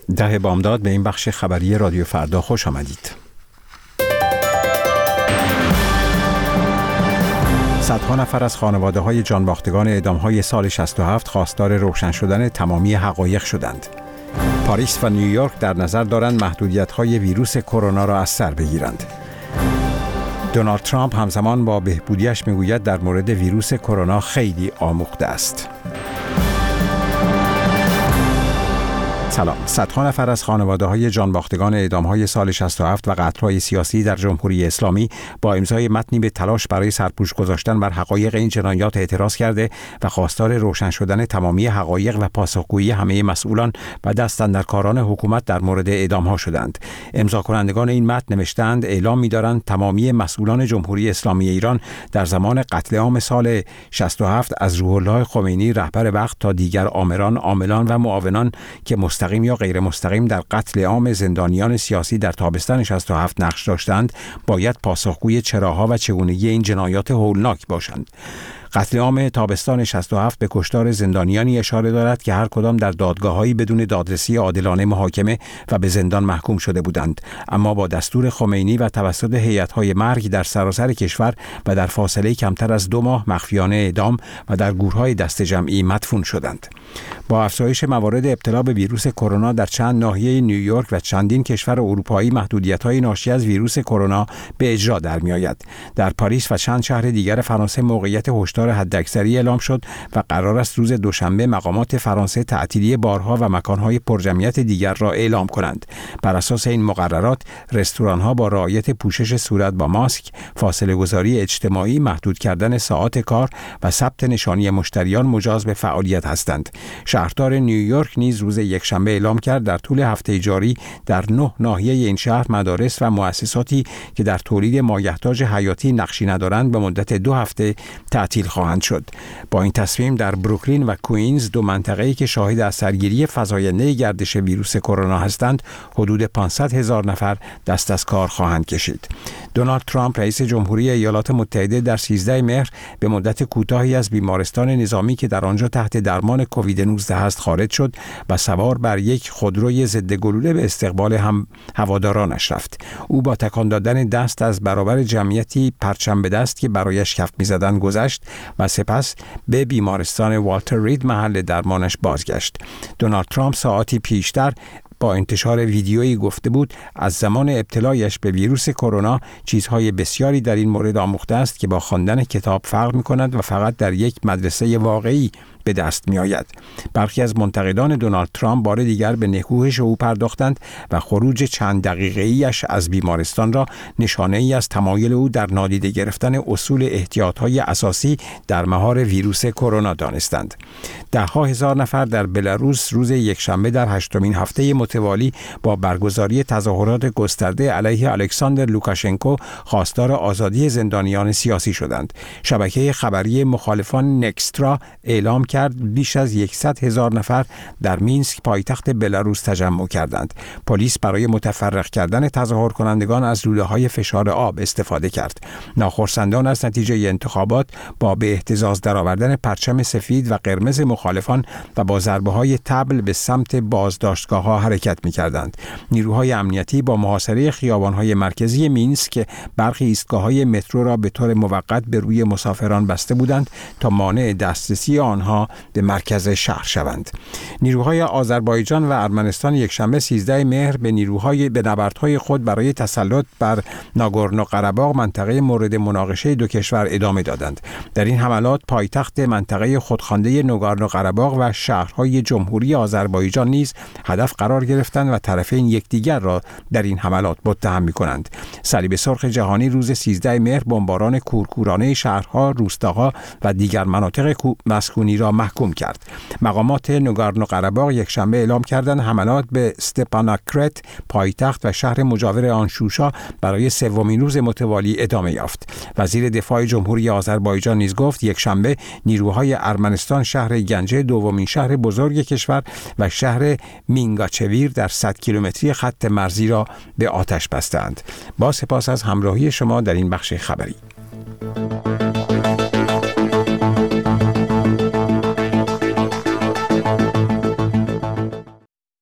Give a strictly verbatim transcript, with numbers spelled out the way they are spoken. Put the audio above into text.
ده بامداد به این بخش خبری رادیو فردا خوش آمدید. صدها نفر از خانواده‌های جانباختگان اعدام‌های سال شصت و هفت خواستار روشن شدن تمامی حقایق شدند. پاریس و نیویورک در نظر دارند محدودیت‌های ویروس کرونا را از سر بگیرند. دونالد ترامپ همزمان با بهبودیش میگوید در مورد ویروس کرونا خیلی آموخته است. سلام. صدها نفر از خانواده‌های جانباختگان اعدام‌های سال شصت و هفت و قتل‌های سیاسی در جمهوری اسلامی با امضای متنی به تلاش برای سرپوش گذاشتن بر حقایق این جنایات اعتراض کرده و خواستار روشن شدن تمامی حقایق و پاسخگویی همه مسئولان و دستاندرکاران حکومت در مورد اعدام‌ها شدند. امضا کنندگان این متن نوشتند اعلام می‌دارند تمامی مسئولان جمهوری اسلامی ایران در زمان قتل عام سال شصت و هفت از روح الله خمینی رهبر وقت تا دیگر آمران، عاملان و معاونان که مستقیم یا غیر مستقیم در قتل عام زندانیان سیاسی در تابستان شصت و هفت نقش داشتند باید پاسخگوی چراها و چگونگی این جنایات هولناک باشند. قتل عام تابستان شصت و هفت به کشتار زندانیانی اشاره دارد که هر کدام در دادگاه‌هایی بدون دادرسی عادلانه محاکمه و به زندان محکوم شده بودند، اما با دستور خمینی و توسط هیئت‌های مرگ در سراسر کشور و در فاصله کمتر از دو ماه مخفیانه اعدام و در گورهای دست جمعی مدفون شدند. با افزایش موارد ابتلا به ویروس کرونا در چند ناحیه نیویورک و چندین کشور اروپایی محدودیت‌های ناشی از ویروس کرونا به اجرا در می‌آید. در پاریس و چند شهر دیگر فرانسه موقعیت هشدار حداکثری اعلام شد و قرار است روز دوشنبه مقامات فرانسه تعطیلی بارها و مکانهای پرجمعیت دیگر را اعلام کنند. بر اساس این مقررات رستوران‌ها با رعایت پوشش صورت با ماسک، فاصله گذاری اجتماعی، محدود کردن ساعات کار و ثبت نشانی مشتریان مجاز به فعالیت هستند. شهردار نیویورک نیز روز یکشنبه اعلام کرد در طول هفته جاری در نه ناحیه این شهر مدارس و مؤسساتی که در تولید مایحتاج حیاتی نقشی ندارند به مدت دو هفته تعطیل خواهند شد. با این تصمیم در بروکلین و کوئینز، دو منطقه‌ای که شاهد اثرگیری فزاینده گردش ویروس کرونا هستند، حدود پانصد هزار نفر دست از کار خواهند کشید. دونالد ترامپ رئیس جمهوری ایالات متحده در سیزده مهر به مدت کوتاهی از بیمارستان نظامی که در آنجا تحت درمان کووید نوزده است خارج شد و سوار بر یک خودروی ضد گلوله به استقبال هم هوادارانش رفت. او با تکان دادن دست از برابر جمعیتی پرچم به دست که برایش کف می‌زدند گذشت و سپس به بیمارستان والتر رید محل درمانش بازگشت. دونالد ترامپ ساعتی پیشتر با انتشار ویدیویی گفته بود از زمان ابتلایش به ویروس کرونا چیزهای بسیاری در این مورد آموخته است که با خواندن کتاب فرق می‌کند و فقط در یک مدرسه واقعی به دست می آید. برخی از منتقدان دونالد ترامپ بار دیگر به نکوهش او پرداختند و خروج چند دقیقه‌ایش از بیمارستان را نشانه ای از تمایل او در نادیده گرفتن اصول احتیاط‌های اساسی در مهار ویروس کرونا دانستند. ده ها هزار نفر در بلاروس روز یکشنبه در هشتمین هفته متوالی با برگزاری تظاهرات گسترده علیه الکساندر لوکاشنکو خواستار آزادی زندانیان سیاسی شدند. شبکه خبری مخالفان نکسترا اعلام کرد بیش از صد هزار نفر در مینسک پایتخت بلاروس تجمع کردند. پلیس برای متفرق کردن تظاهر کنندگان از لوله‌های فشار آب استفاده کرد. ناخرسندان از نتیجه انتخابات با به اهتزاز درآوردن پرچم سفید و قرمز مخالفان و با ضربه‌های طبل به سمت بازداشتگاه‌ها حرکت می‌کردند. نیروهای امنیتی با محاصره خیابان‌های مرکزی مینسک برخی ایستگاه‌های مترو را به طور موقت به روی مسافران بسته بودند تا مانع دسترسی آنها به مرکز شهر شوند. نیروهای آذربایجان و ارمنستان یکشنبه سیزده مهر به نیروهای به نبردهای خود برای تسلط بر ناگورنو قره‌باغ منطقه مورد مناقشه دو کشور ادامه دادند. در این حملات پایتخت منطقه خودخوانده ناگورنو قره‌باغ و شهرهای جمهوری آذربایجان نیز هدف قرار گرفتند و طرفین یکدیگر را در این حملات متهم می‌کنند. صلیب سرخ جهانی روز سیزده مهر بمباران کورکورانه شهرها، روستاها و دیگر مناطق مسکونی را محکوم کرد. مقامات ناگورنو قره‌باغ یکشنبه اعلام کردند حملات به استپاناکرت پایتخت و شهر مجاور آن شوشا برای سومین روز متوالی ادامه یافت. وزیر دفاع جمهوری آذربایجان نیز گفت یکشنبه نیروهای ارمنستان شهر گنجه دومین شهر بزرگ کشور و شهر مینگاچویر در صد کیلومتری خط مرزی را به آتش بستند. با سپاس از همراهی شما در این بخش خبری.